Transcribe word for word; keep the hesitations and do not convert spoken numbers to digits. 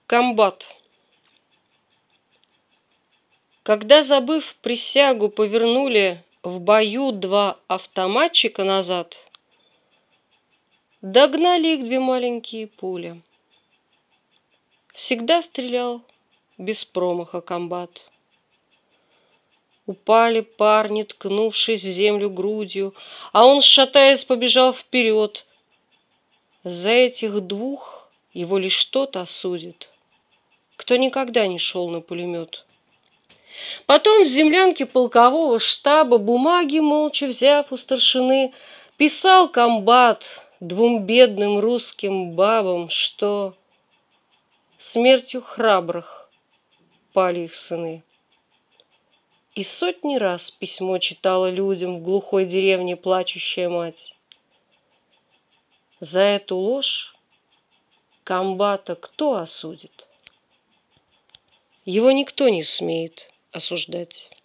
Комбат. Когда, забыв присягу, повернули в бою два автоматчика назад, догнали их две маленькие пули. Всегда стрелял без промаха комбат. Упали парни, ткнувшись в землю грудью, а он, шатаясь, побежал вперед. За этих двух его лишь тот осудит, кто никогда не шел на пулемет. Потом в землянке полкового штаба, бумаги молча взяв у старшины, писал комбат двум бедным русским бабам, что смертью храбрых пали их сыны. И сотни раз письмо читала людям в глухой деревне плачущая мать. За эту ложь комбата кто осудит? Его никто не смеет осуждать.